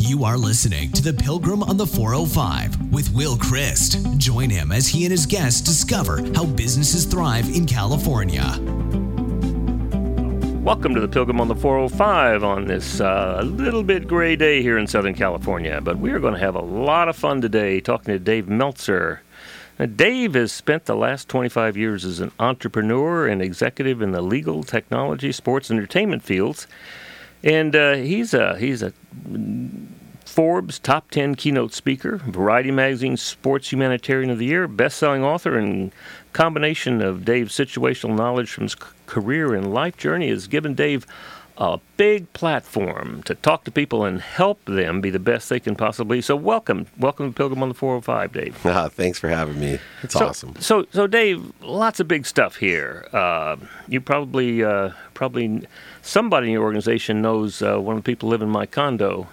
You are listening to The Pilgrim on the 405 with Will Christ. Join him as he and his guests discover how businesses thrive in California. Welcome to The Pilgrim on the 405 on this little bit gray day here in Southern California. But we are going to have a lot of fun today talking to Dave Meltzer. Now, Dave has spent the last 25 years as an entrepreneur and executive in the legal, technology, sports, and entertainment fields. And he's a Forbes Top 10 keynote speaker, Variety Magazine Sports Humanitarian of the Year, best-selling author, and combination of Dave's situational knowledge from his career and life journey has given Dave a big platform to talk to people and help them be the best they can possibly be. So welcome to Pilgrim on the 405, Dave. Thanks for having me. It's awesome. So Dave, lots of big stuff here. You probably somebody in your organization knows one of the people who live in my condo,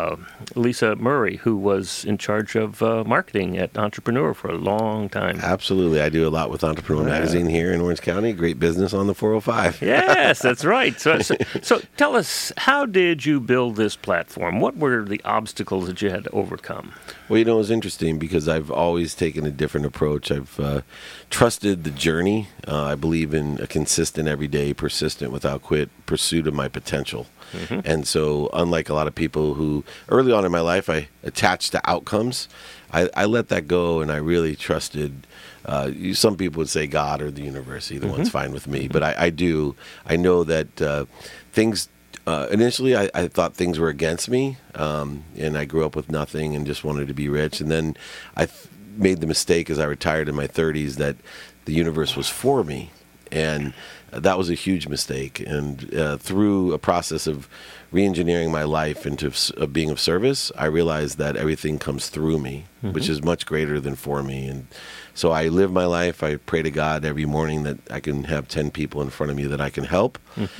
Lisa Murray, who was in charge of marketing at Entrepreneur for a long time. Absolutely. I do a lot with Entrepreneur Magazine here in Orange County. Great business on the 405. Yes, that's right. So tell us, how did you build this platform? What were the obstacles that you had to overcome? Well, it was interesting because I've always taken a different approach. I've trusted the journey. I believe in a consistent, everyday, persistent, without quit pursuit of my potential. Mm-hmm. And so unlike a lot of people who early on in my life, I attached to outcomes, I let that go and I really trusted. Some people would say God or the universe. Either one's fine with me. But I do. I know that things... initially, I thought things were against me, and I grew up with nothing and just wanted to be rich. And then I made the mistake as I retired in my 30s that the universe was for me. And that was a huge mistake. And through a process of re-engineering my life into being of service, I realized that everything comes through me, which is much greater than for me. And so I live my life. I pray to God every morning that I can have 10 people in front of me that I can help.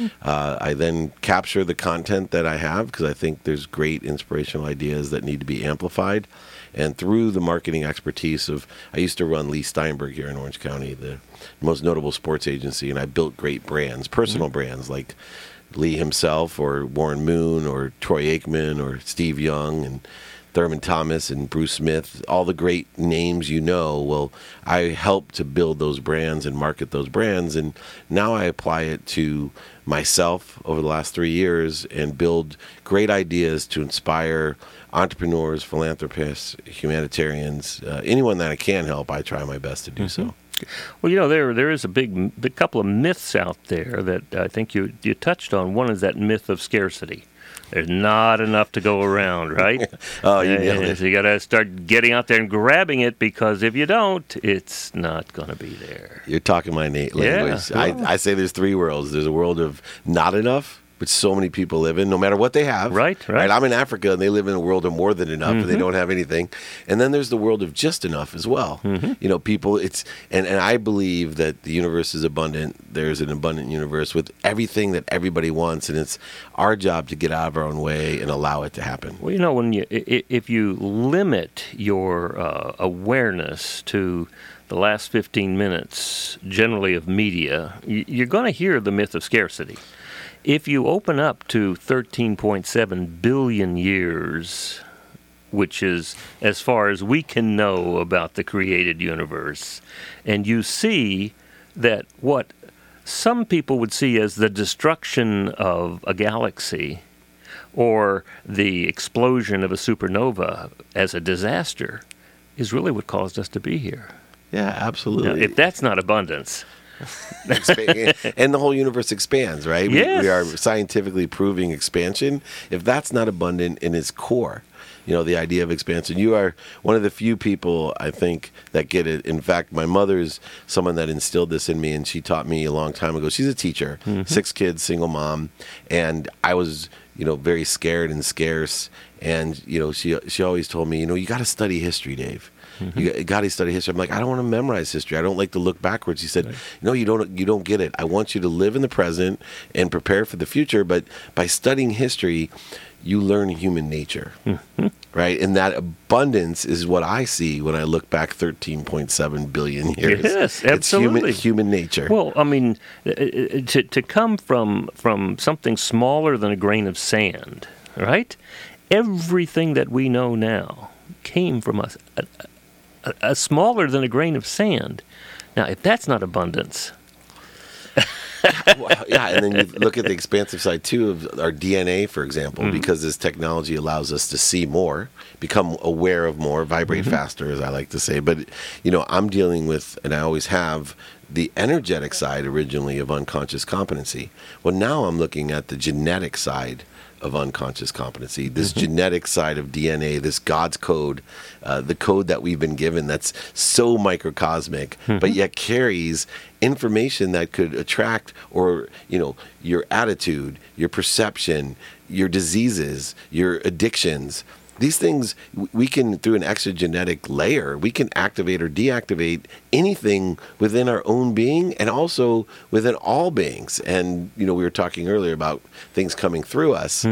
I then capture the content that I have because I think there's great inspirational ideas that need to be amplified. And through the marketing expertise I used to run Lee Steinberg here in Orange County, the most notable sports agency, and I built great brands, personal brands like Lee himself or Warren Moon or Troy Aikman or Steve Young and Thurman Thomas and Bruce Smith, all the great names you know. Well, I helped to build those brands and market those brands, and now I apply it to myself over the last 3 years and build great ideas to inspire entrepreneurs, philanthropists, humanitarians, anyone that I can help. I try my best to do so. Well, there is a big couple of myths out there that I think you touched on. One is that myth of scarcity. There's not enough to go around, right? Oh, you nailed it. So you got to start getting out there and grabbing it, because if you don't, it's not going to be there. You're talking my language. Yeah. I say there's three worlds. There's a world of not enough, which so many people live in, no matter what they have. Right. I'm in Africa, and they live in a world of more than enough, and they don't have anything. And then there's the world of just enough as well. People, and I believe that the universe is abundant. There's an abundant universe with everything that everybody wants, and it's our job to get out of our own way and allow it to happen. Well, if you limit your awareness to the last 15 minutes, generally of media, you're going to hear the myth of scarcity. If you open up to 13.7 billion years, which is as far as we can know about the created universe, and you see that what some people would see as the destruction of a galaxy or the explosion of a supernova as a disaster is really what caused us to be here. Yeah, absolutely. Now, if that's not abundance... And the whole universe expands, right? Yes. We are scientifically proving expansion. If that's not abundant in its core, the idea of expansion, you are one of the few people, I think, that get it. In fact, my mother's someone that instilled this in me, and she taught me a long time ago. She's a teacher, 6 kids, single mom, and I was, very scared and scarce. And, she always told me, you got to study history, Dave. You got to study history. I'm like, I don't want to memorize history. I don't like to look backwards. He said, right. No, you don't get it. I want you to live in the present and prepare for the future. But by studying history, you learn human nature, right? And that abundance is what I see when I look back 13.7 billion years. Yes, absolutely. It's human nature. Well, I mean, to come from something smaller than a grain of sand, right? everything that we know now came from a smaller than a grain of sand. Now, if that's not abundance. Well, yeah, and then you look at the expansive side too of our DNA, for example, because this technology allows us to see more, become aware of more, vibrate faster, as I like to say. But, I'm dealing with, and I always have, the energetic side originally of unconscious competency. Well, now I'm looking at the genetic side of unconscious competency, this genetic side of DNA, this God's code, the code that we've been given that's so microcosmic, but yet carries information that could attract or, your attitude, your perception, your diseases, your addictions. These things, we can, through an exogenetic layer, we can activate or deactivate anything within our own being and also within all beings. And, we were talking earlier about things coming through us.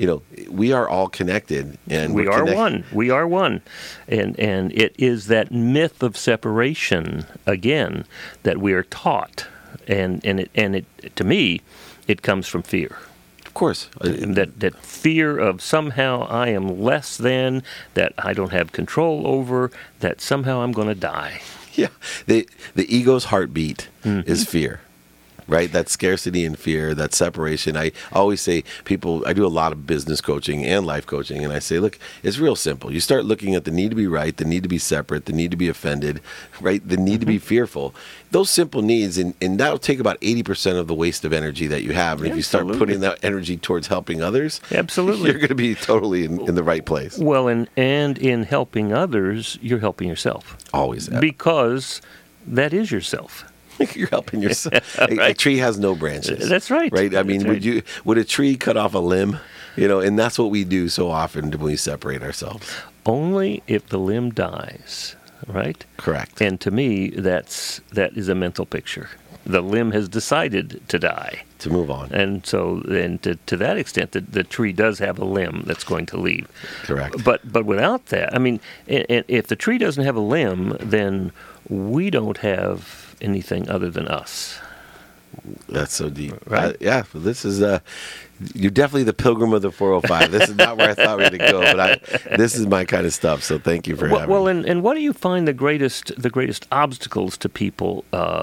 We are all connected. And we are one. We are one. And it is that myth of separation, again, that we are taught. And to me, it comes from fear. Of course. That fear of somehow I am less than, that I don't have control over, that somehow I'm going to die. Yeah. The ego's heartbeat is fear, right? That scarcity and fear, that separation. I always say I do a lot of business coaching and life coaching, and I say, look, it's real simple. You start looking at the need to be right, the need to be separate, the need to be offended, right? The need to be fearful. Those simple needs, and that'll take about 80% of the waste of energy that you have. And if you start putting that energy towards helping others, absolutely, you're going to be totally in the right place. Well, and in helping others, you're helping yourself. Always. Because that is yourself. You're helping yourself. Right. A tree has no branches. That's right. Right? I mean, right. Would a tree cut off a limb? And that's what we do so often when we separate ourselves. Only if the limb dies, right? Correct. And to me, that is a mental picture. The limb has decided to die. To move on. And so then to that extent, the tree does have a limb that's going to leave. Correct. But without that, I mean, if the tree doesn't have a limb, then we don't have anything other than us. That's so deep. Right? Yeah. This is you're definitely the pilgrim of the 405. This is not where I thought we were going to go, but this is my kind of stuff. So thank you for having me. Well, and what do you find the greatest obstacles to people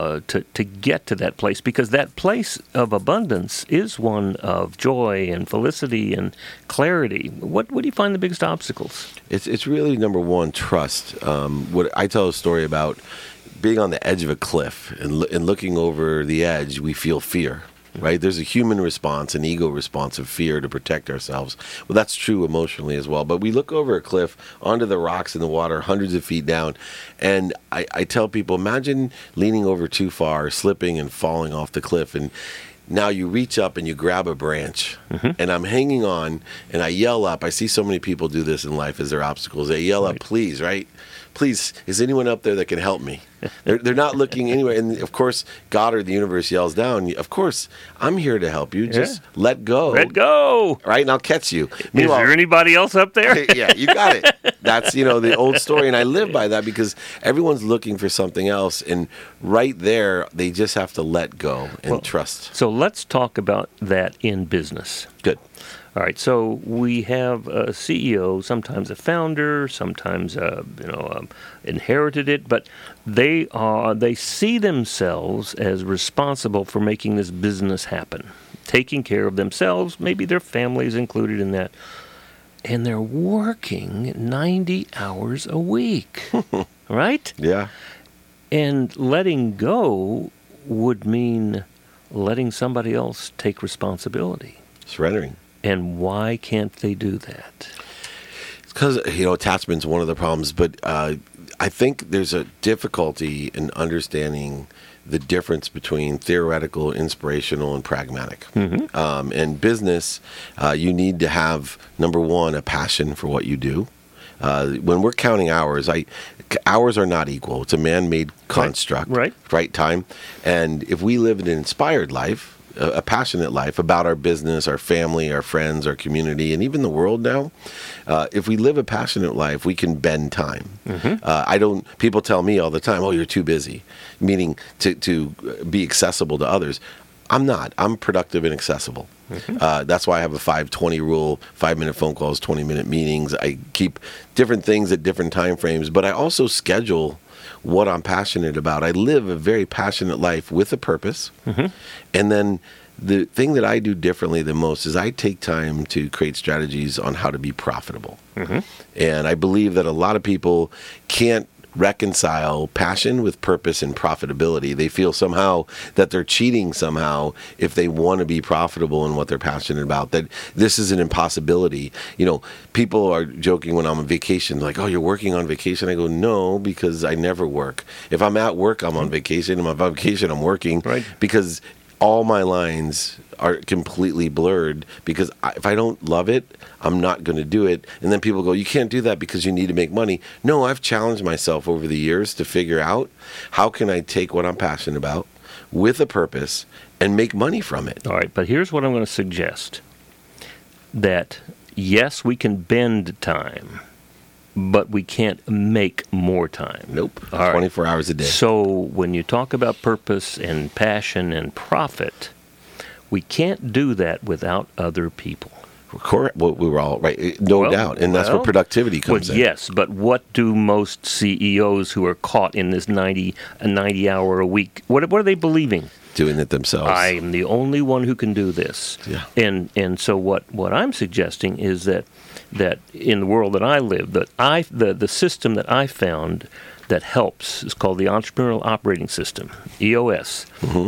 to get to that place? Because that place of abundance is one of joy and felicity and clarity. What do you find the biggest obstacles? It's really, number one, trust. What I tell a story about being on the edge of a cliff and looking over the edge, we feel fear. Right? There's a human response, an ego response of fear to protect ourselves. Well, that's true emotionally as well. But we look over a cliff onto the rocks in the water, hundreds of feet down. And I tell people, imagine leaning over too far, slipping and falling off the cliff. And now you reach up and you grab a branch. And I'm hanging on and I yell up. I see so many people do this in life as their obstacles. They yell up, please, right? Please, is anyone up there that can help me? They're not looking anywhere. And, of course, God or the universe yells down, of course, I'm here to help you. Just let go. Let go. Right? And I'll catch you. Is there anybody else up there? Yeah, you got it. That's, the old story. And I live by that because everyone's looking for something else. And right there, they just have to let go and trust. So let's talk about that in business. Good. All right, so we have a CEO, sometimes a founder, sometimes inherited it, but they see themselves as responsible for making this business happen, taking care of themselves, maybe their families included in that, and they're working 90 hours a week, right? Yeah. And letting go would mean letting somebody else take responsibility. Surrendering. And why can't they do that? It's because, attachment's one of the problems, but I think there's a difficulty in understanding the difference between theoretical, inspirational, and pragmatic. In business, you need to have, number one, a passion for what you do. When we're counting hours, hours are not equal. It's a man-made construct, right time. And if we live in an inspired life, a passionate life about our business, our family, our friends, our community, and even the world now, if we live a passionate life, we can bend time. People tell me all the time, oh, you're too busy, meaning to be accessible to others. I'm not. I'm productive and accessible. That's why I have a 5-20 rule, 5-minute phone calls, 20-minute meetings. I keep different things at different time frames, but I also schedule what I'm passionate about. I live a very passionate life with a purpose. And then the thing that I do differently than most is I take time to create strategies on how to be profitable. And I believe that a lot of people can't reconcile passion with purpose and profitability. They feel somehow that they're cheating somehow if they want to be profitable in what they're passionate about, that this is an impossibility. You know, people are joking when I'm on vacation, like, oh, you're working on vacation? I go, no, because I never work. If I'm at work, I'm on vacation. If I'm on vacation, I'm working. Right. Because all my lines are completely blurred, because if I don't love it, I'm not going to do it. And then people go, you can't do that because you need to make money. No, I've challenged myself over the years to figure out how can I take what I'm passionate about with a purpose and make money from it. All right, but here's what I'm going to suggest. That, yes, we can bend time, but we can't make more time. Nope. All 24 hours a day. So when you talk about purpose and passion and profit, we can't do that without other people. Correct. Well, we were all right, no doubt, and that's where productivity comes in. Yes, but what do most CEOs who are caught in this 90-hour a week? What are they believing? Doing it themselves. I am the only one who can do this. Yeah. And so what I'm suggesting is that in the world that I live, the system that I found that helps is called the Entrepreneurial Operating System, EOS,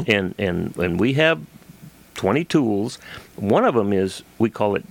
and we have 20 tools. One of them is, we call it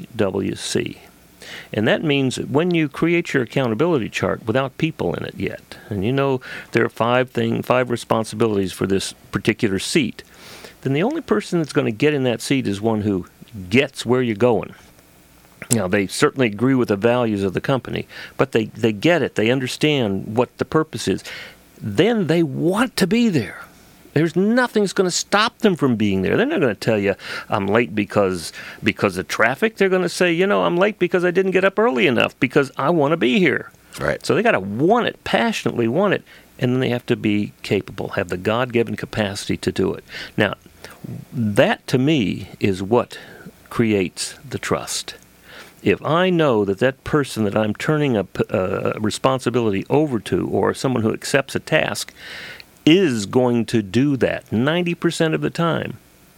GWC. And that means that when you create your accountability chart without people in it yet, and you know there are 5 responsibilities for this particular seat, then the only person that's going to get in that seat is one who gets where you're going. Now, they certainly agree with the values of the company, but they get it. They understand what the purpose is. Then they want to be there. There's nothing that's going to stop them from being there. They're not going to tell you, I'm late because of traffic. They're going to say, I'm late because I didn't get up early enough because I want to be here. Right. So they got to want it, passionately want it, and then they have to be capable, have the God-given capacity to do it. Now, that to me is what creates the trust. If I know that person that I'm turning a responsibility over to, or someone who accepts a task, is going to do that 90% of the time,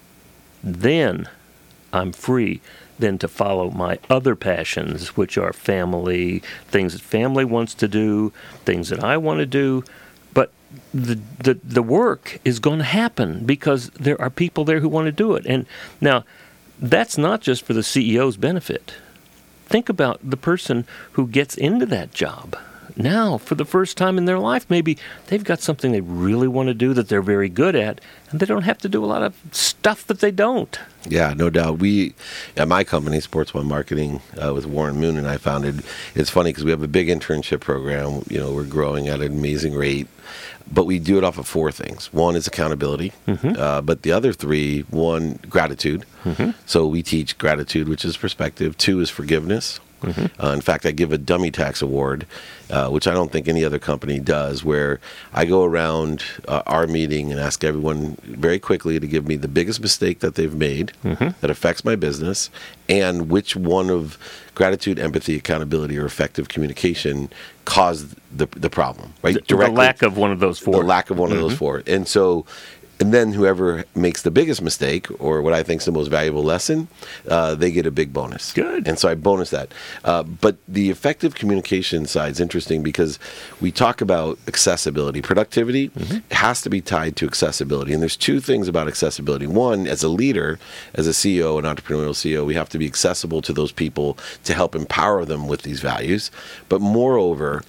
then I'm free then to follow my other passions, which are family, things that family wants to do, things that I want to do. But the work is going to happen because there are people there who want to do it. And now, that's not just for the CEO's benefit. Think about the person who gets into that job. Now, for the first time in their life, maybe they've got something they really want to do that they're very good at, and they don't have to do a lot of stuff that they don't. Yeah, no doubt. We, at my company, Sports One Marketing, with Warren Moon and I founded, it's funny because we have a big internship program. We're growing at an amazing rate, but we do it off of 4 things. One is accountability, but the other 3, 1, gratitude. So we teach gratitude, which is perspective. 2 is forgiveness. In fact, I give a dummy tax award, which I don't think any other company does, where I go around our meeting and ask everyone very quickly to give me the biggest mistake that they've made that affects my business, and which one of gratitude, empathy, accountability, or effective communication caused the problem, right? The lack of one of those 4. The lack of one of those 4. And then whoever makes the biggest mistake, or what I think is the most valuable lesson, they get a big bonus. Good. And so I bonus that. But the effective communication side is interesting because we talk about accessibility. Productivity has to be tied to accessibility. And there's 2 things about accessibility. One, as a leader, as a CEO, an entrepreneurial CEO, we have to be accessible to those people to help empower them with these values. But moreover,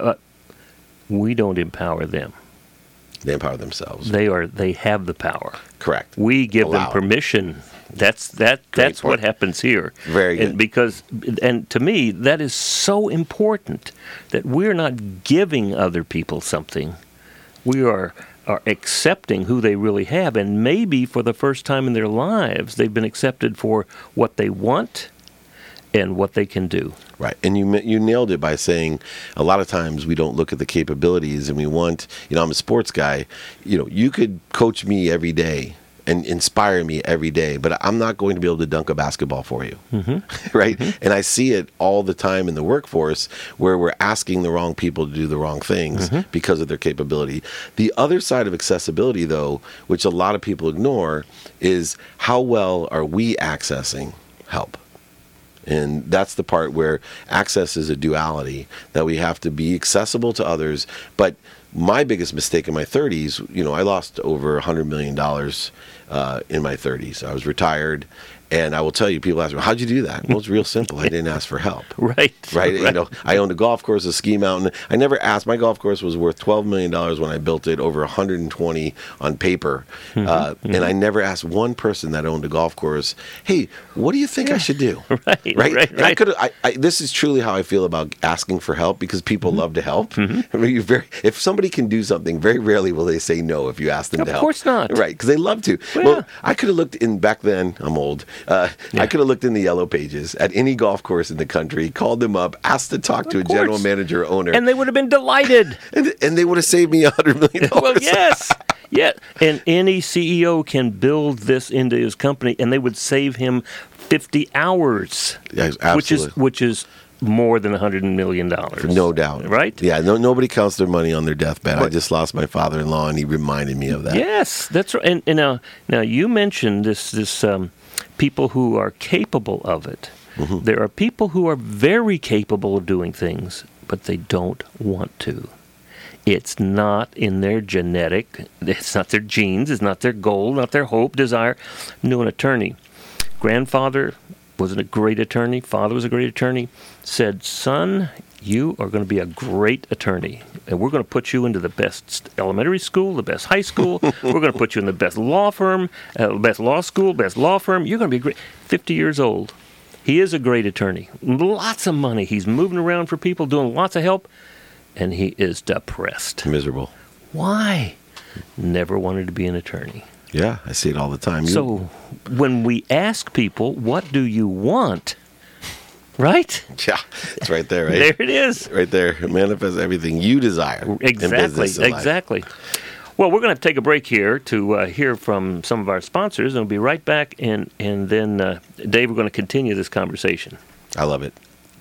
we don't empower them. They empower themselves. They have the power. Correct. We give them permission. That's what happens here. Very good. And to me, that is so important that we're not giving other people something. We are accepting who they really have, and maybe for the first time in their lives, they've been accepted for what they want and what they can do. Right. And you nailed it by saying a lot of times we don't look at the capabilities, and we want, I'm a sports guy, you could coach me every day and inspire me every day, but I'm not going to be able to dunk a basketball for you. Right? And I see it all the time in the workforce where we're asking the wrong people to do the wrong things because of their capability. The other side of accessibility, though, which a lot of people ignore, is how well are we accessing help? And that's the part where access is a duality, that we have to be accessible to others. But my biggest mistake in my 30s, I lost over $100 million in my 30s. I was retired. And I will tell you, people ask me, how'd you do that? Well, it's real simple. I didn't ask for help. Right. I owned a golf course, a ski mountain. I never asked. My golf course was worth $12 million when I built it, over 120 on paper. And I never asked one person that owned a golf course, hey, what do you think I should do? Right. This is truly how I feel about asking for help, because people love to help. If somebody can do something, very rarely will they say no if you ask them to help. Of course not. Right, because they love to. Well, I could have looked in, back then, I'm old, I could have looked in the yellow pages at any golf course in the country, called them up, asked to talk to a general manager or owner. And they would have been delighted. and they would have saved me $100 million. Well, yes. Yeah. And any CEO can build this into his company, and they would save him 50 hours. Yes, absolutely. Which is more than $100 million. No doubt. Right? Yeah, nobody counts their money on their deathbed. I just lost my father-in-law, and he reminded me of that. Yes, that's right. And now you mentioned this people who are capable of it. There are people who are very capable of doing things, but they don't want to. It's not in their genetic, it's not their genes, it's not their goal, not their hope, desire. I knew an attorney. Grandfather was a great attorney, father was a great attorney, said, son, you are going to be a great attorney, and we're going to put you into the best elementary school, the best high school. We're going to put you in the best law firm, best law school, best law firm. You're going to be great. 50 years old. He is a great attorney. Lots of money. He's moving around for people, doing lots of help, and he is depressed. Miserable. Why? Never wanted to be an attorney. Yeah, I see it all the time. So when we ask people, what do you want? Right? Yeah, it's right there, right? There it is. Right there. It manifests everything you desire. Exactly. Well, we're going to have to take a break here to hear from some of our sponsors, and we'll be right back. And then, Dave, we're going to continue this conversation. I love it.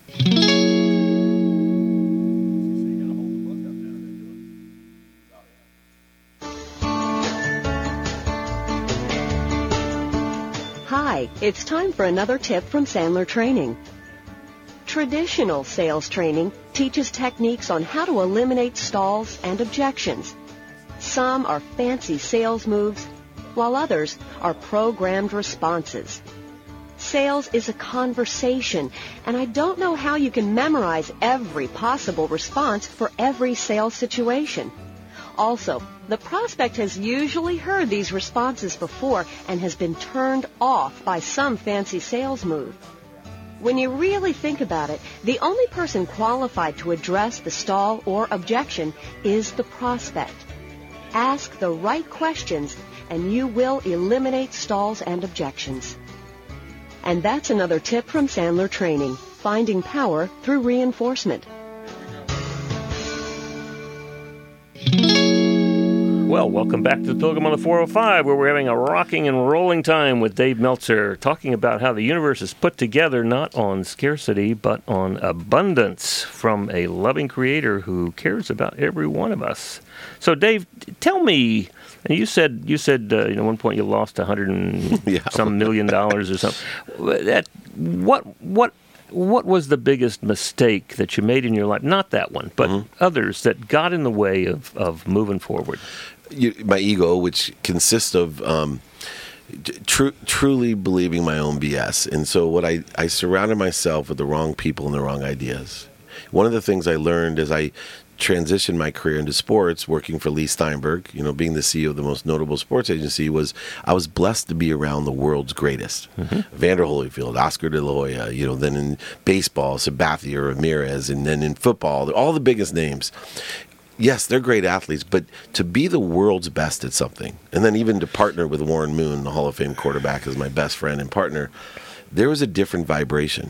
Hi, it's time for another tip from Sandler Training. Traditional sales training teaches techniques on how to eliminate stalls and objections. Some are fancy sales moves, while others are programmed responses. Sales is a conversation, and I don't know how you can memorize every possible response for every sales situation. Also, the prospect has usually heard these responses before and has been turned off by some fancy sales move. When you really think about it, the only person qualified to address the stall or objection is the prospect. Ask the right questions, and you will eliminate stalls and objections. And that's another tip from Sandler Training, finding power through reinforcement. Well, welcome back to the Pilgrim on the 405, where we're having a rocking and rolling time with Dave Meltzer, talking about how the universe is put together not on scarcity, but on abundance from a loving creator who cares about every one of us. So, Dave, tell me, and you said at one point you lost $100 and some million or something. What was the biggest mistake that you made in your life? Not that one, but others that got in the way of moving forward. My ego, which consists of truly believing my own BS. And so what I surrounded myself with the wrong people and the wrong ideas. One of the things I learned as I transitioned my career into sports, working for Lee Steinberg, being the CEO of the most notable sports agency, was I was blessed to be around the world's greatest. Vander Holyfield, Oscar De La Hoya, then in baseball, Sabathia Ramirez, and then in football, all the biggest names. Yes, they're great athletes, but to be the world's best at something, and then even to partner with Warren Moon, the Hall of Fame quarterback, as my best friend and partner, there was a different vibration.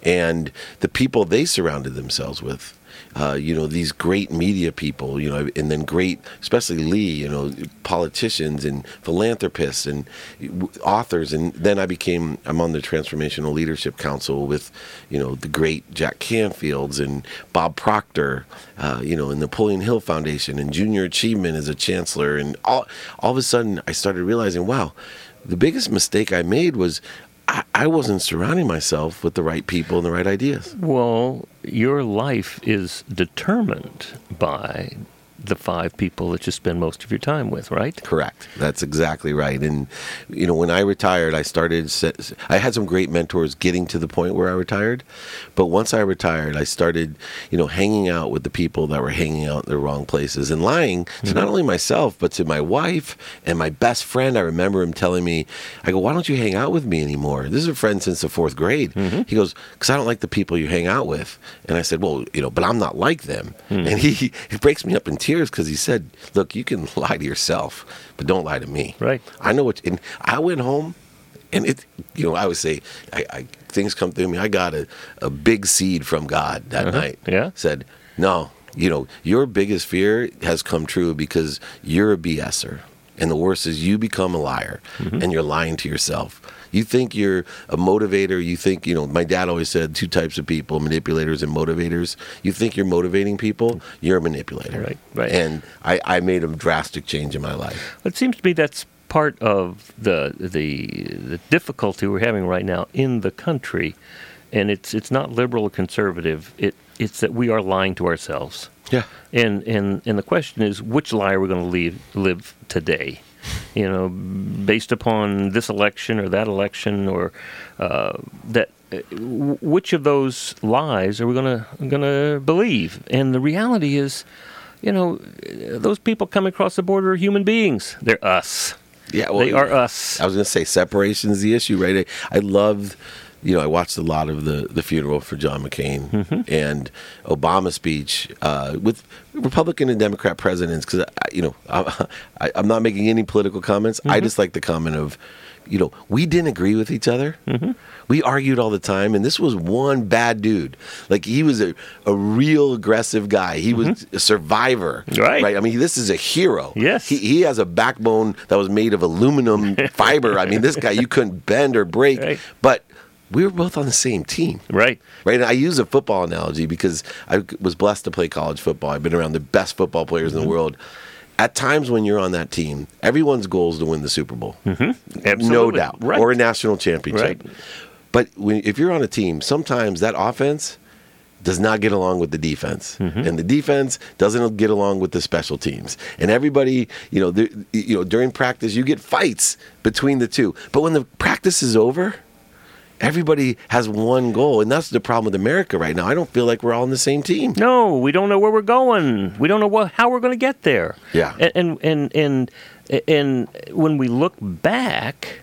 and the people they surrounded themselves with. These great media people, and then great, especially Lee, politicians and philanthropists and authors. And then I'm on the Transformational Leadership Council with, the great Jack Canfields and Bob Proctor, and Napoleon Hill Foundation and Junior Achievement as a chancellor. And all of a sudden I started realizing, wow, the biggest mistake I made was I wasn't surrounding myself with the right people and the right ideas. Well, your life is determined by the 5 people that you spend most of your time with, right? Correct. That's exactly right. And, when I retired, I had some great mentors getting to the point where I retired. But once I retired, I started, hanging out with the people that were hanging out in the wrong places and lying to not only myself, but to my wife and my best friend. I remember him telling me, I go, why don't you hang out with me anymore? This is a friend since the 4th grade. He goes, because I don't like the people you hang out with. And I said, well, but I'm not like them. And he breaks me up in tears because he said, look, you can lie to yourself, but don't lie to me. Right. I know what, and I went home and I would say, things come through me. I got a big seed from God that night. Yeah. Said, no, your biggest fear has come true because you're a BSer. And the worst is you become a liar and you're lying to yourself. You think you're a motivator. You think, my dad always said 2 types of people, manipulators and motivators. You think you're motivating people, you're a manipulator. Right. And I made a drastic change in my life. It seems to me that's part of the difficulty we're having right now in the country. And it's not liberal or conservative. It's that we are lying to ourselves. Yeah. And the question is, which lie are we going to live today? Based upon this election or that election, or which of those lies are we going to believe? And the reality is, those people coming across the border are human beings. They're us. Yeah, well, they are us. I was going to say separation is the issue, right? I loved. I watched a lot of the funeral for John McCain and Obama's speech with Republican and Democrat presidents, because, I'm not making any political comments. I just like the comment of, we didn't agree with each other. We argued all the time, and this was one bad dude. Like, he was a real aggressive guy. He was a survivor. Right. I mean, this is a hero. Yes. He has a backbone that was made of aluminum fiber. I mean, this guy, you couldn't bend or break. Right. But we were both on the same team. Right. And I use a football analogy because I was blessed to play college football. I've been around the best football players in the world. At times when you're on that team, everyone's goal is to win the Super Bowl. Absolutely. No doubt. Right. Or a national championship. Right. But if you're on a team, sometimes that offense does not get along with the defense, and the defense doesn't get along with the special teams. And everybody, during practice, you get fights between the two. But when the practice is over, everybody has one goal, and that's the problem with America right now. I don't feel like we're all on the same team. No, we don't know where we're going. We don't know how we're going to get there. Yeah. And when we look back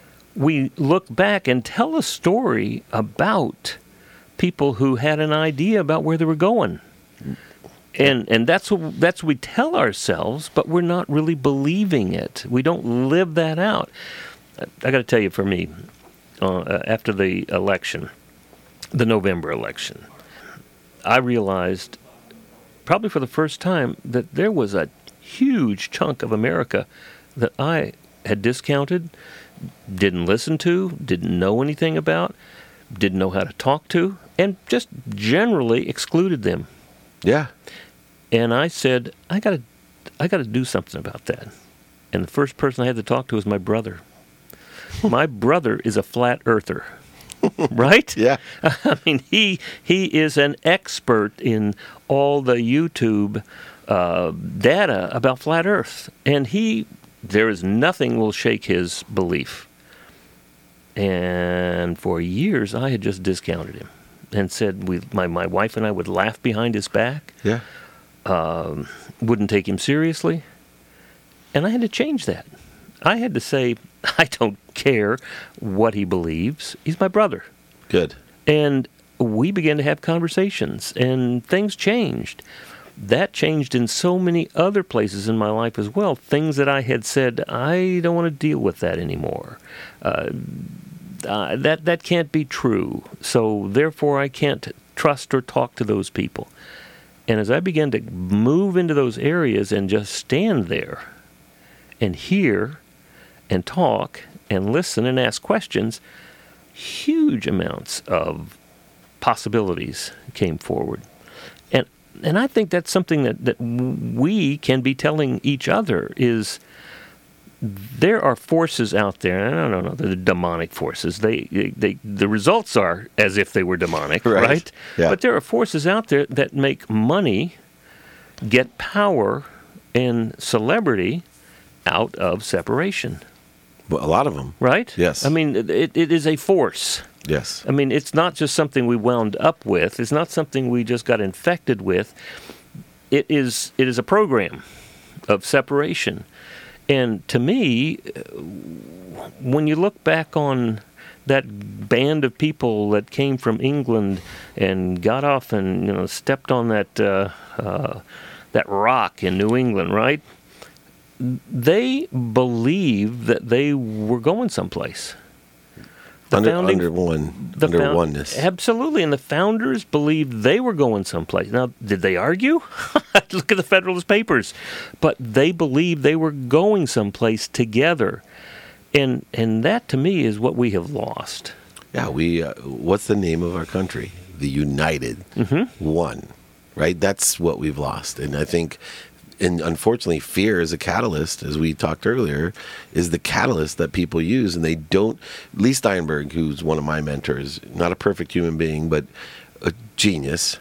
and tell a story about people who had an idea about where they were going. And that's what we tell ourselves, but we're not really believing it. We don't live that out. I got to tell you, for me, after the election, the November election, I realized, probably for the first time, that there was a huge chunk of America that I had discounted, didn't listen to, didn't know anything about, didn't know how to talk to, and just generally excluded them. Yeah. And I said, I got to do something about that. And the first person I had to talk to was my brother. My brother is a flat earther, right? Yeah. I mean, he is an expert in all the YouTube data about flat Earth, and there is nothing will shake his belief. And for years, I had just discounted him and said my wife and I would laugh behind his back. Yeah. Wouldn't take him seriously, and I had to change that. I had to say, I don't care what he believes. He's my brother. Good. And we began to have conversations, and things changed. That changed in so many other places in my life as well. Things that I had said, I don't want to deal with that anymore. that can't be true. So therefore, I can't trust or talk to those people. And as I began to move into those areas and just stand there and hear and talk and listen and ask questions, huge amounts of possibilities came forward. And I think that's something that we can be telling each other is there are forces out there. I don't know, they're demonic forces. The results are as if they were demonic, right? Yeah. But there are forces out there that make money, get power, and celebrity out of separation. Well, a lot of them. Right? Yes. I mean, it is a force. Yes. I mean, it's not just something we wound up with. It's not something we just got infected with. It is a program of separation. And to me, when you look back on that band of people that came from England and got off and stepped on that rock in New England, right? They believed that they were going someplace. Under oneness. Absolutely, and the founders believed they were going someplace. Now, did they argue? Look at the Federalist Papers. But they believed they were going someplace together. And that, to me, is what we have lost. Yeah, what's the name of our country? The United One, right? That's what we've lost. And I think... And unfortunately, fear is a catalyst, as we talked earlier, is the catalyst that people use. And they don't... Lee Steinberg, who's one of my mentors, not a perfect human being, but a genius,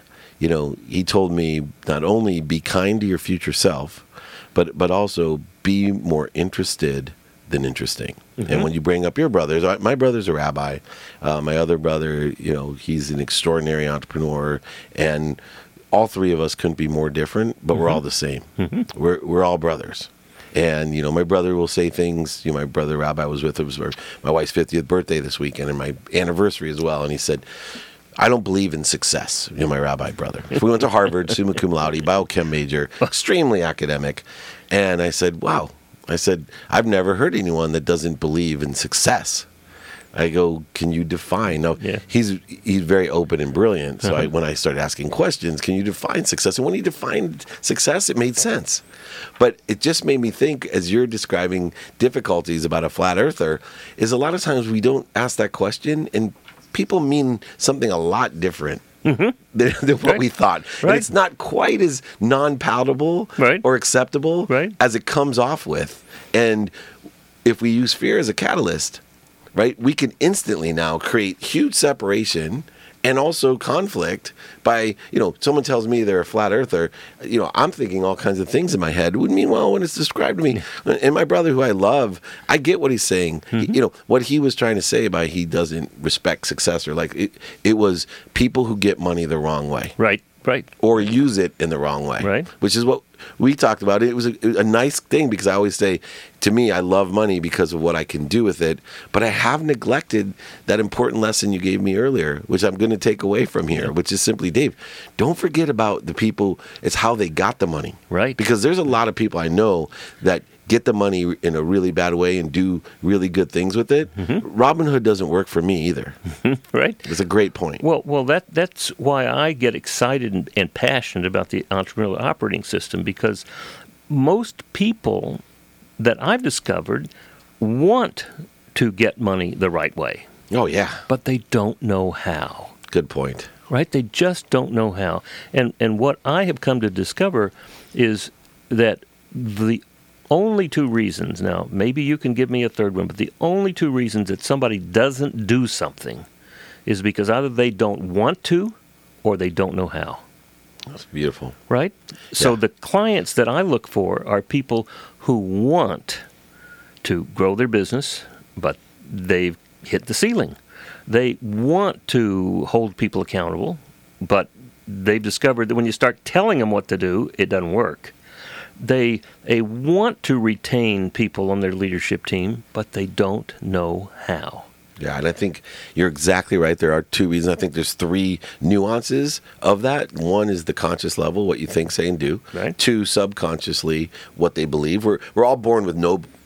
he told me not only be kind to your future self, but also be more interested than interesting. And when you bring up your brothers, my brother's a rabbi. My other brother, he's an extraordinary entrepreneur. And... all three of us couldn't be more different, but we're all the same. We're all brothers. And, my brother will say things. My brother Rabbi was with us for my wife's 50th birthday this weekend and my anniversary as well. And he said, I don't believe in success, my rabbi brother. If we went to Harvard, summa cum laude, biochem major, extremely academic. And I said, wow. I said, I've never heard anyone that doesn't believe in success. I go, can you define? No, he's very open and brilliant. So when I started asking questions, can you define success? And when he defined success, it made sense. But it just made me think, as you're describing difficulties about a flat earther, is a lot of times we don't ask that question and people mean something a lot different than what we thought. Right. And it's not quite as non-palatable or acceptable as it comes off with. And if we use fear as a catalyst, right, we can instantly now create huge separation and also conflict by, someone tells me they're a flat earther, I'm thinking all kinds of things in my head. Meanwhile, when it's described to me, and my brother who I love, I get what he's saying. What he was trying to say by he doesn't respect success, or it was people who get money the wrong way. Right. Or use it in the wrong way. Right. Which is what we talked about. It was a nice thing because I always say, to me, I love money because of what I can do with it. But I have neglected that important lesson you gave me earlier, which I'm going to take away from here, which is simply, Dave, don't forget about the people. It's how they got the money. Right. Because there's a lot of people I know that get the money in a really bad way and do really good things with it. Robin Hood doesn't work for me either. Right. It's a great point. Well, that's why I get excited and passionate about the entrepreneurial operating system, because most people that I've discovered want to get money the right way. Oh, yeah. But they don't know how. Good point. Right? They just don't know how. And what I have come to discover is that the only two reasons, now maybe you can give me a third one, but the only two reasons that somebody doesn't do something is because either they don't want to or they don't know how. That's beautiful. Right? Yeah. So the clients that I look for are people who want to grow their business, but they've hit the ceiling. They want to hold people accountable, but they've discovered that when you start telling them what to do, it doesn't work. They want to retain people on their leadership team, but they don't know how. Yeah, and I think you're exactly right. There are two reasons. I think there's three nuances of that. One is the conscious level, what you think, say, and do. Right. Two, subconsciously, what they believe. We're all born with no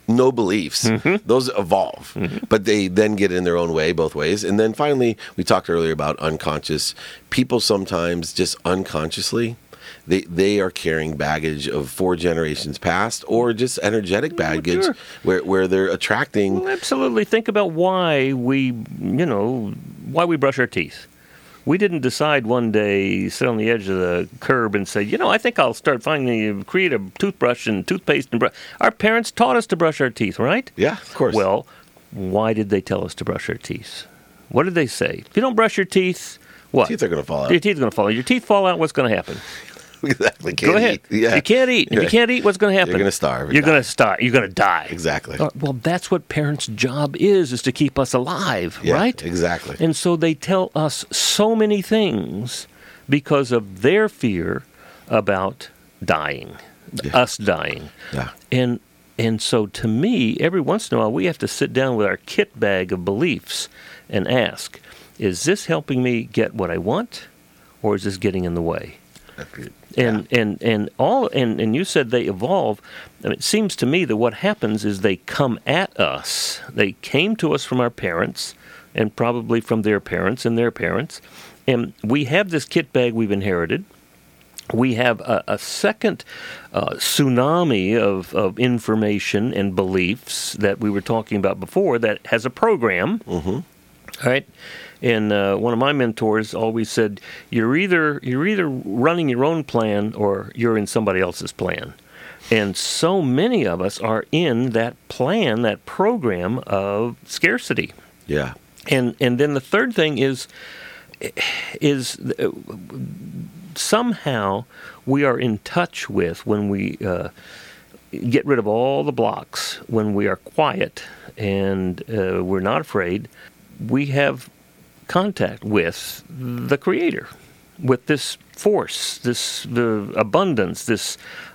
no beliefs. Those evolve, but they then get in their own way both ways. And then finally, we talked earlier about unconscious. People sometimes just unconsciously, they are carrying baggage of 4 generations past, or just energetic baggage where they're attracting. Well, absolutely. Think about why we brush our teeth. We didn't decide one day, sit on the edge of the curb and say, I think I'll start create a toothbrush and toothpaste and brush. Our parents taught us to brush our teeth, right? Yeah, of course. Well, why did they tell us to brush our teeth? What did they say? If you don't brush your teeth, what? Teeth are going to fall out. Your teeth are going to fall out. Your teeth fall out, what's going to happen? Exactly. Go ahead. Yeah. You can't eat. If you can't eat, what's going to happen? You're going to starve. You're going to starve. You're going to die. Exactly. Well, that's what parents' job is to keep us alive, right? Exactly. And so they tell us so many things because of their fear about dying, us dying. Yeah. And so to me, every once in a while, we have to sit down with our kit bag of beliefs and ask, is this helping me get what I want, or is this getting in the way? And you said they evolve. I mean, it seems to me that what happens is they come at us. They came to us from our parents, and probably from their parents and their parents. And we have this kit bag we've inherited. We have a second tsunami of information and beliefs that we were talking about before that has a program. All right. And one of my mentors always said, you're either running your own plan or you're in somebody else's plan. And so many of us are in that plan, that program of scarcity. Yeah. And then the third thing is somehow we are in touch with, when we get rid of all the blocks, when we are quiet and we're not afraid, we have contact with the Creator, with this force, the abundance, this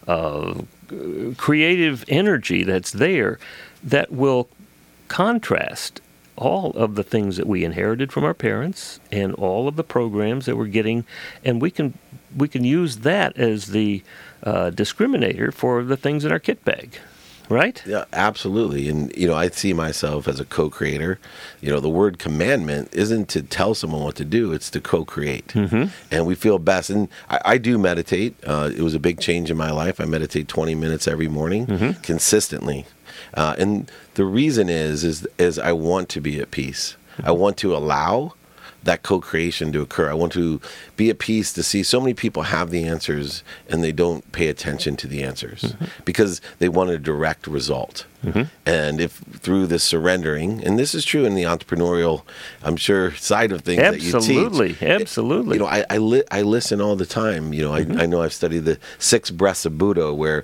creative energy that's there that will contrast all of the things that we inherited from our parents and all of the programs that we're getting, and we can use that as the discriminator for the things in our kit bag. Right? Yeah, absolutely. And, I see myself as a co-creator. The word commandment isn't to tell someone what to do, it's to co-create. And we feel best. And I do meditate. It was a big change in my life. I meditate 20 minutes every morning consistently. And the reason is I want to be at peace. I want to allow that co-creation to occur. I want to be at peace to see so many people have the answers and they don't pay attention to the answers because they want a direct result. And if through this surrendering, and this is true in the entrepreneurial, I'm sure, side of things that you teach. Absolutely. I listen all the time. I know I've studied the 6 breaths of Buddha where,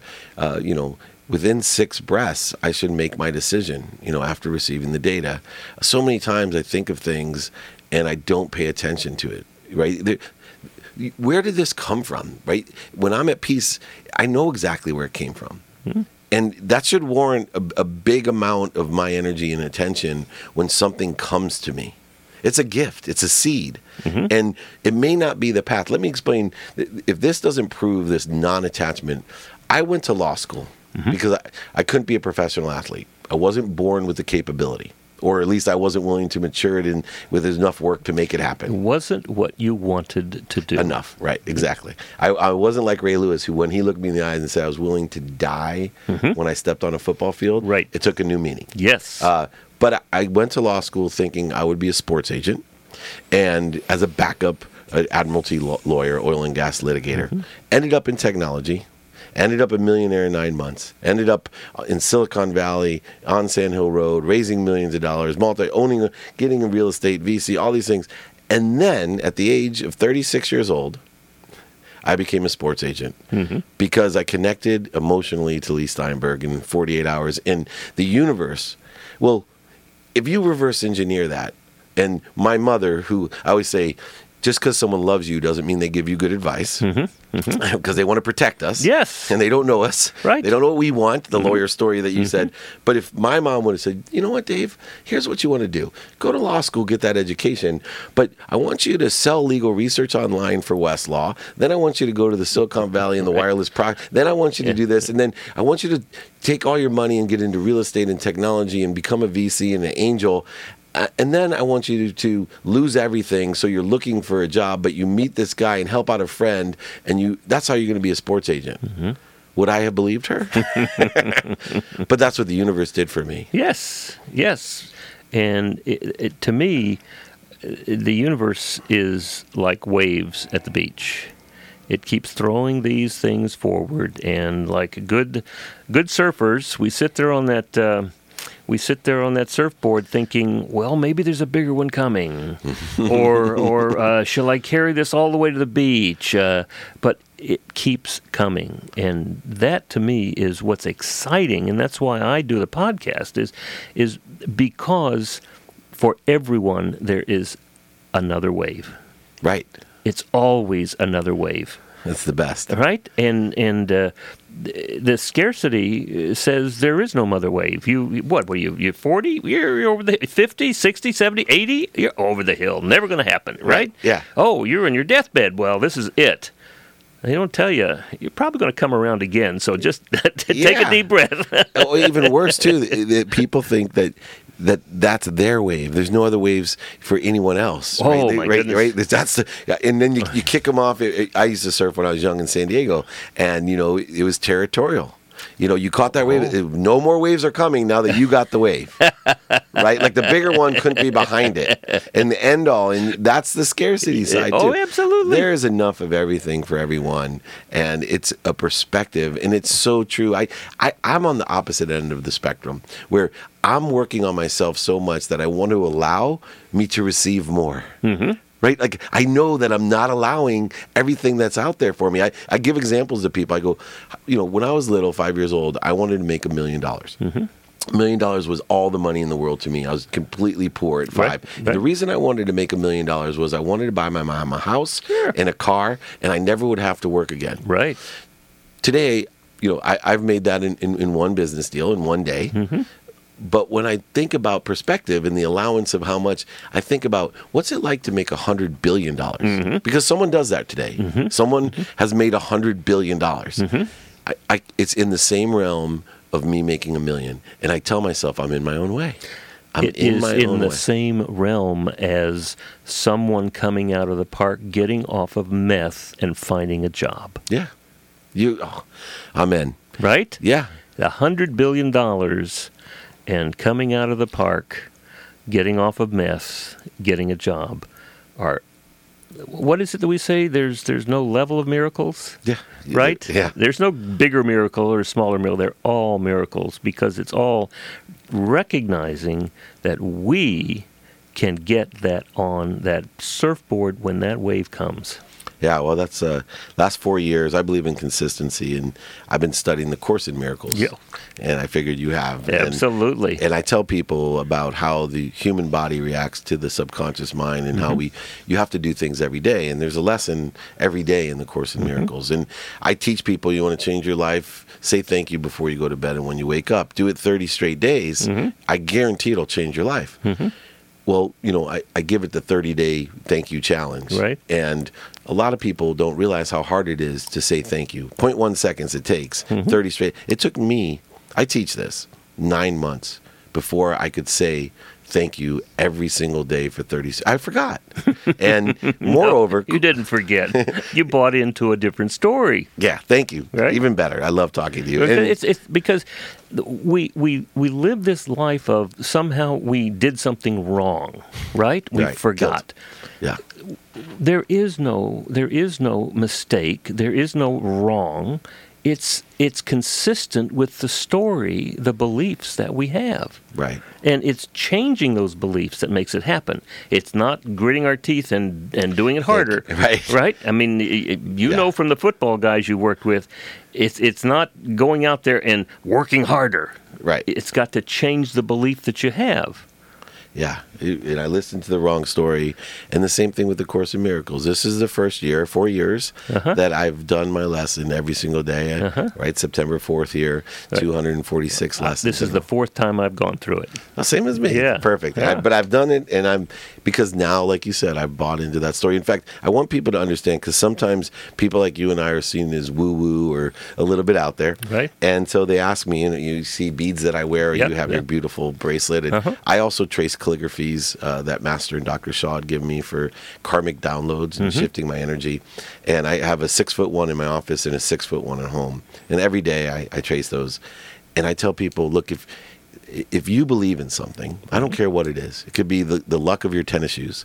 within 6 breaths, I should make my decision, after receiving the data. So many times I think of things and I don't pay attention to it, right? Where did this come from, right? When I'm at peace, I know exactly where it came from. And that should warrant a big amount of my energy and attention when something comes to me. It's a gift. It's a seed. And it may not be the path. Let me explain. If this doesn't prove this non-attachment, I went to law school because I couldn't be a professional athlete. I wasn't born with the capability. Or at least I wasn't willing to mature it with enough work to make it happen. It wasn't what you wanted to do. Enough, right, exactly. I wasn't like Ray Lewis, who when he looked me in the eyes and said I was willing to die when I stepped on a football field, right, it took a new meaning. Yes. But I went to law school thinking I would be a sports agent and as a backup admiralty lawyer, oil and gas litigator. Ended up in technology. Ended up a millionaire in 9 months. Ended up in Silicon Valley, on Sand Hill Road, raising millions of dollars, getting a real estate, VC, all these things. And then, at the age of 36 years old, I became a sports agent because I connected emotionally to Lee Steinberg in 48 hours. And the universe, well, if you reverse engineer that, and my mother, who I always say, just because someone loves you doesn't mean they give you good advice, because they want to protect us. Yes. And they don't know us. Right. They don't know what we want, the lawyer story that you said. But if my mom would have said, you know what, Dave, here's what you want to do. Go to law school, get that education, but I want you to sell legal research online for Westlaw. Then I want you to go to the Silicon Valley and the wireless product. Then I want you to do this. And then I want you to take all your money and get into real estate and technology and become a VC and an angel. And then I want you to lose everything, so you're looking for a job, but you meet this guy and help out a friend, and that's how you're going to be a sports agent. Would I have believed her? But that's what the universe did for me. Yes. And to me, the universe is like waves at the beach. It keeps throwing these things forward, and like good surfers, we sit there on that surfboard thinking, well, maybe there's a bigger one coming, or shall I carry this all the way to the beach? But it keeps coming, and that to me is what's exciting, and that's why I do the podcast. Is because for everyone there is another wave. Right. It's always another wave. That's the best. Right? And the scarcity says there is no other wave. You're 40? You're over the 50, 60, 70, 80? You're over the hill. Never going to happen, right? Yeah. Oh, you're in your deathbed. Well, this is it. They don't tell you. You're probably going to come around again, so just take a deep breath. Oh, even worse, too, that people think that's their wave. There's no other waves for anyone else. Oh, my goodness. Right? And then you kick them off. I used to surf when I was young in San Diego, and, it was territorial. You caught that wave. No more waves are coming now that you got the wave. Right? Like the bigger one couldn't be behind it. And the end all. And that's the scarcity side, too. Oh, absolutely. There is enough of everything for everyone. And it's a perspective. And it's so true. I'm on the opposite end of the spectrum, where I'm working on myself so much that I want to allow me to receive more. Right? Like, I know that I'm not allowing everything that's out there for me. I give examples to people. I go, when I was little, 5 years old, I wanted to make $1 million. $1 million was all the money in the world to me. I was completely poor at 5. Right. The reason I wanted to make $1 million was I wanted to buy my mom a house and a car, and I never would have to work again. Right. Today, I've made that in one business deal in one day. But when I think about perspective and the allowance of how much, I think about what's it like to make $100 billion? Because someone does that today. Someone has made $100 billion. It's in the same realm of me making $1 million. And I tell myself I'm in my own way. It is in the same realm as someone coming out of the park, getting off of meth and finding a job. Yeah. Amen. Right? Yeah. $100 billion and coming out of the park, getting off of meth, getting a job, what is it that we say? There's no level of miracles? Yeah. Right? Yeah. There's no bigger miracle or smaller miracle. They're all miracles, because it's all recognizing that we can get that on that surfboard when that wave comes. Yeah, well, that's last 4 years. I believe in consistency, and I've been studying the Course in Miracles. Yeah. And I figured you have. Absolutely. And I tell people about how the human body reacts to the subconscious mind, and how you have to do things every day. And there's a lesson every day in the Course in Miracles. And I teach people, you want to change your life, say thank you before you go to bed and when you wake up. Do it 30 straight days. I guarantee it'll change your life. Well, I give it the 30-day thank you challenge. Right. And a lot of people don't realize how hard it is to say thank you. 0.1 seconds it takes, 30 straight. It took me, I teach this, 9 months before I could say thank you every single day for 30. I forgot. And moreover... No, you didn't forget. You bought into a different story. Yeah, thank you. Right? Even better. I love talking to you. It's because we live this life of somehow we did something wrong, right? We forgot. Yeah. There is no mistake. There is no wrong. It's consistent with the story, the beliefs that we have. Right. And it's changing those beliefs that makes it happen. It's not gritting our teeth and doing it harder. Right. Right? I mean, you know from the football guys you worked with, it's not going out there and working harder. Right. It's got to change the belief that you have. Yeah, and I listened to the wrong story. And the same thing with the Course in Miracles. This is the first year, 4 years, that I've done my lesson every single day. Right, September 4th year, 246 lessons. This is the fourth time I've gone through it. Oh, same as me. Yeah. Perfect. Yeah. But I've done it, and because now, like you said, I've bought into that story. In fact, I want people to understand, because sometimes people like you and I are seen as woo-woo or a little bit out there. Right. And so they ask me, and you see beads that I wear, or you have your beautiful bracelet. And I also trace calligraphies that Master and Dr. Shaw had given me for karmic downloads and shifting my energy. And I have a 6-foot one in my office and a 6-foot one at home. And every day I trace those. And I tell people, look, if you believe in something, I don't care what it is. It could be the luck of your tennis shoes.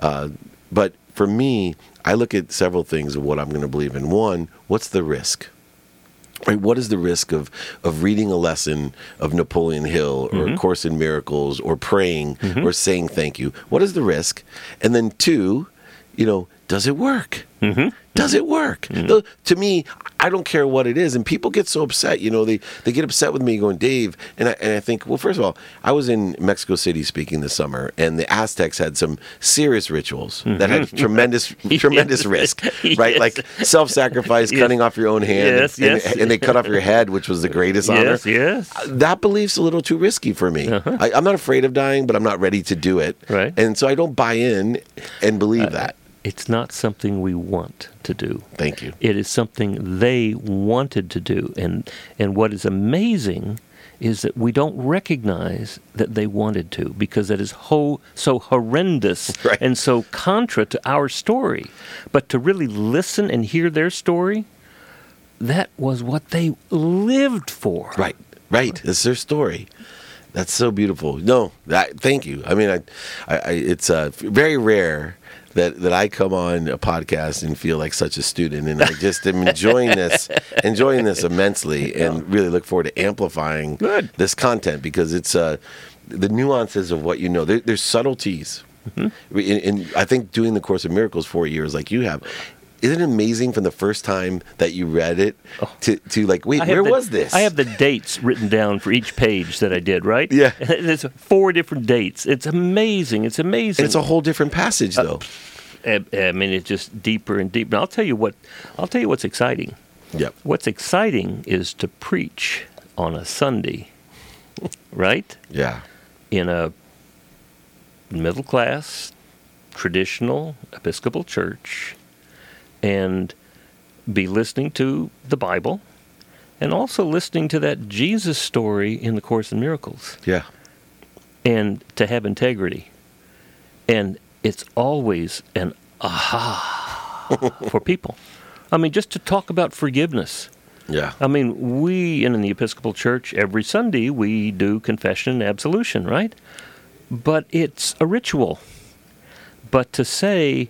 But for me, I look at several things of what I'm going to believe in. One, what's the risk? Right, what is the risk of reading a lesson of Napoleon Hill or A Course in Miracles or praying or saying thank you? What is the risk? And then two, does it work? Does it work? To me, I don't care what it is. And people get so upset. They get upset with me going, Dave. And I think, well, first of all, I was in Mexico City speaking this summer, and the Aztecs had some serious rituals that had tremendous risk, right? Like self-sacrifice, cutting off your own hand, and they cut off your head, which was the greatest honor. That belief's a little too risky for me. I'm not afraid of dying, but I'm not ready to do it. Right. And so I don't buy in and believe that. It's not something we want to do. Thank you. It is something they wanted to do. And what is amazing is that we don't recognize that they wanted to, because that is so horrendous and so contra to our story. But to really listen and hear their story, that was what they lived for. Right. It's their story. That's so beautiful. No, thank you. I mean, it's very rare that I come on a podcast and feel like such a student, and I just am enjoying this immensely, and really look forward to amplifying this content, because it's the nuances of what there's subtleties. And I think doing the Course in Miracles 4 years like you have, isn't it amazing from the first time that you read it to like, wait, where was this? I have the dates written down for each page that I did, right? Yeah. There's 4 different dates. It's amazing. It's amazing. And it's a whole different passage, though. I mean, it's just deeper and deeper. I'll tell you what's exciting. Yep. What's exciting is to preach on a Sunday, right? Yeah. In a middle-class, traditional Episcopal church, and be listening to the Bible, and also listening to that Jesus story in the Course in Miracles. Yeah. And to have integrity. And it's always an aha for people. I mean, just to talk about forgiveness. Yeah. I mean, we in the Episcopal Church, every Sunday, we do confession and absolution, right? But it's a ritual. But to say,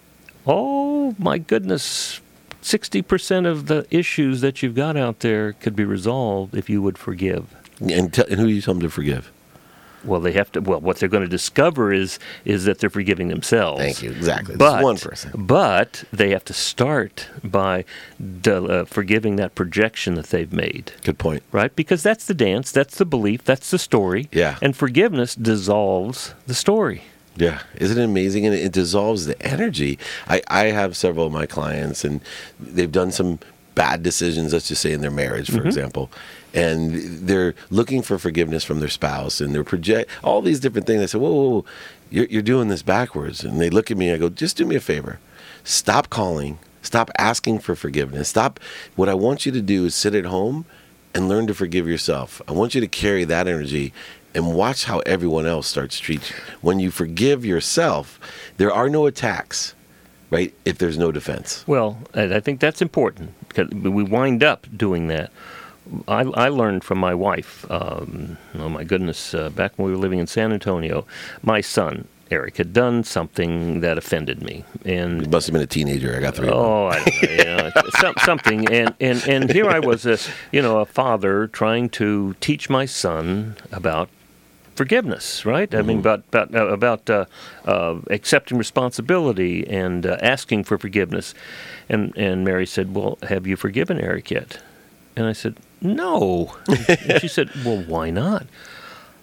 oh, my goodness, 60% of the issues that you've got out there could be resolved if you would forgive. And who do you tell them to forgive? Well, they have to. Well, what they're going to discover is that they're forgiving themselves. Thank you. Exactly. But, this is one person. But they have to start by forgiving that projection that they've made. Good point. Right? Because that's the dance, that's the belief, that's the story. Yeah. And forgiveness dissolves the story. Yeah. Isn't it amazing? And it dissolves the energy. I have several of my clients, and they've done some bad decisions, let's just say in their marriage, for example. And they're looking for forgiveness from their spouse, and they're project all these different things. I say, whoa, you're doing this backwards. And they look at me, and I go, just do me a favor. Stop calling. Stop asking for forgiveness. Stop. What I want you to do is sit at home and learn to forgive yourself. I want you to carry that energy and watch how everyone else starts to treat you. When you forgive yourself, there are no attacks, right, if there's no defense. Well, I think that's important, because we wind up doing that. I learned from my wife, oh my goodness, back when we were living in San Antonio, my son, Eric, had done something that offended me. And he must have been a teenager. I got 3 of them. Oh, I don't know, something. And here I was, a father trying to teach my son about forgiveness, right? I mean, about accepting responsibility and asking for forgiveness. And Mary said, well, have you forgiven Eric yet? And I said, no. And she said, well, why not?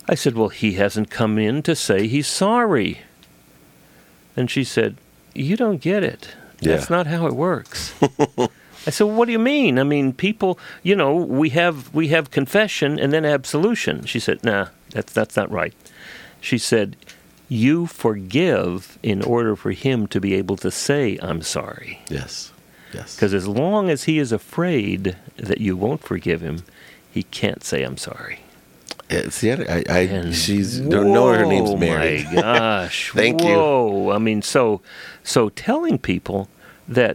I said, well, he hasn't come in to say he's sorry. And she said, you don't get it. That's not how it works. I said, well, what do you mean? I mean, people, we have confession and then absolution. She said, nah, that's not right. She said, you forgive in order for him to be able to say, I'm sorry. Yes. Because as long as he is afraid that you won't forgive him, he can't say, I'm sorry. She's don't know her name's Mary. Oh my gosh! Thank you. I mean, so telling people that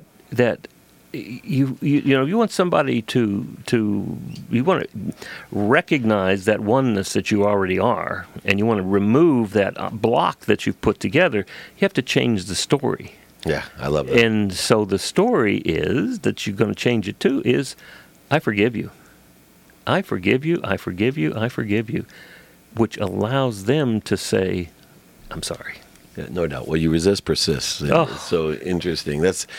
you want somebody to you want to recognize that oneness that you already are, and you want to remove that block that you've put together. You have to change the story. Yeah, I love that. And so the story is that you're going to change it to is, I forgive you. I forgive you, I forgive you, I forgive you, which allows them to say, I'm sorry. Yeah, no doubt. Well, you resist persists. It's so interesting. That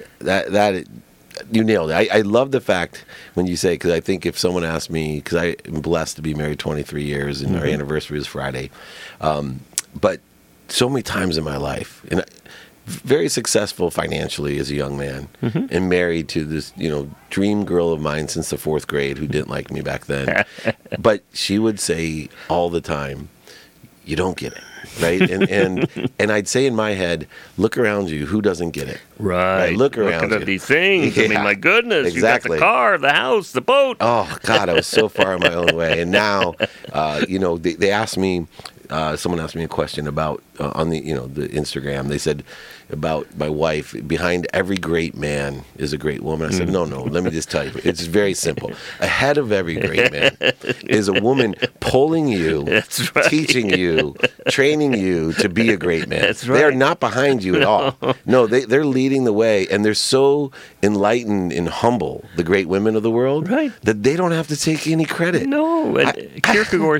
you nailed it. I love the fact when you say, because I think if someone asked me, because I am blessed to be married 23 years and our anniversary is Friday, but so many times in my life, and very successful financially as a young man, and married to this, dream girl of mine since the 4th grade who didn't like me back then. But she would say all the time, you don't get it, right? And I'd say in my head, look around you, who doesn't get it? Right. Look around Looking at these things. I mean, my goodness, exactly. You got the car, the house, the boat. Oh, God, I was so far in my own way. And now, they asked me, someone asked me a question about on the the Instagram. They said about my wife. Behind every great man is a great woman. I said, no. Let me just tell you, it's very simple. Ahead of every great man is a woman pulling you, That's right. teaching you, training you to be a great man. That's right. They are not behind you at all. No, they're leading the way, and they're so enlightened and humble, the great women of the world, right, that they don't have to take any credit. No, and Kierkegaard,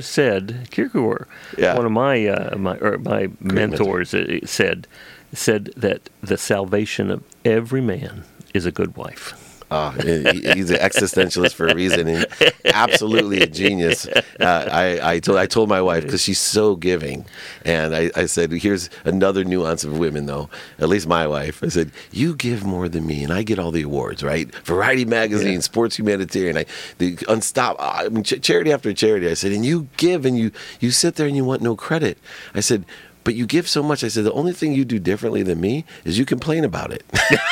Yeah. one of my mentors, said that the salvation of every man is a good wife. He's an existentialist for a reason, and absolutely a genius. I told my wife, because she's so giving, and I said, here's another nuance of women, though, at least my wife. I said, you give more than me, and I get all the awards, right? Variety Magazine, Sports Humanitarian, charity after charity. I said, and you give, and you sit there and you want no credit. I said, but you give so much. I said, the only thing you do differently than me is you complain about it.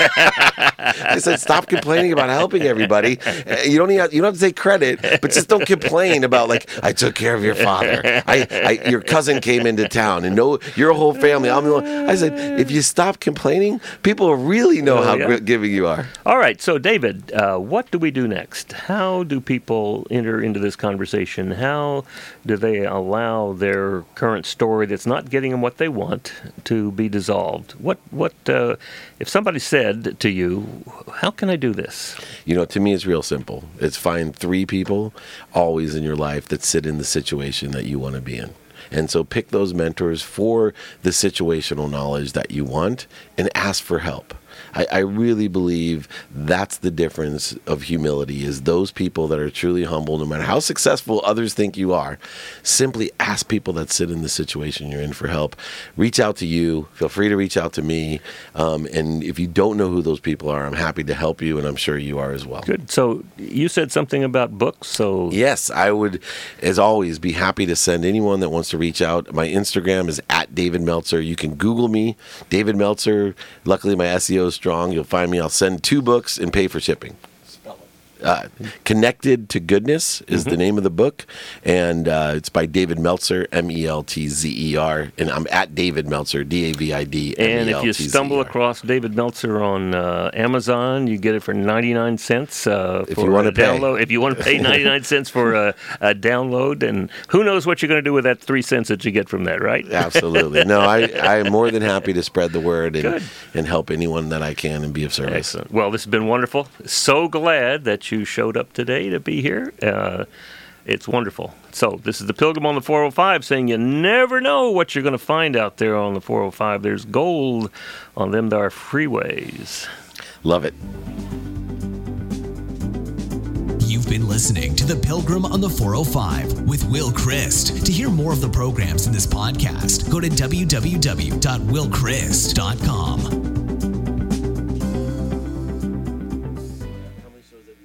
I said, stop complaining about helping everybody. You don't have to take credit, but just don't complain about, like, I took care of your father. Your cousin came into town, and your whole family. I said, if you stop complaining, people will really know how giving you are. All right. So, David, what do we do next? How do people enter into this conversation? How do they allow their current story that's not getting them what they want to be dissolved? What if somebody said to you, how can I do this? To me, it's real simple. It's find 3 people always in your life that sit in the situation that you want to be in. And so pick those mentors for the situational knowledge that you want and ask for help. I really believe that's the difference of humility, is those people that are truly humble, no matter how successful others think you are. Simply ask people that sit in the situation you're in for help. Reach out to you. Feel free to reach out to me. And if you don't know who those people are, I'm happy to help you, and I'm sure you are as well. Good. So you said something about books. So yes, I would, as always, be happy to send anyone that wants to reach out. My Instagram is @DavidMeltzer. You can Google me, David Meltzer. Luckily, my SEO is strong. You'll find me. I'll send 2 books and pay for shipping. Connected to Goodness is the name of the book, and it's by David Meltzer, Meltzer, and I'm @David Meltzer, DAVID. And if you stumble across David Meltzer on Amazon, you get it for 99 cents if you want to download. If you want to pay 99 cents for a download, and who knows what you're going to do with that 3 cents that you get from that, right? Absolutely. No, I'm more than happy to spread the word and help anyone that I can and be of service. Excellent. Well, this has been wonderful. So glad that you showed up today to be here. It's wonderful. So this is the Pilgrim on the 405 saying you never know what you're going to find out there on the 405. There's gold on them there freeways. Love it. You've been listening to The Pilgrim on the 405 with Will Christ. To hear more of the programs in this podcast, go to www.willchrist.com.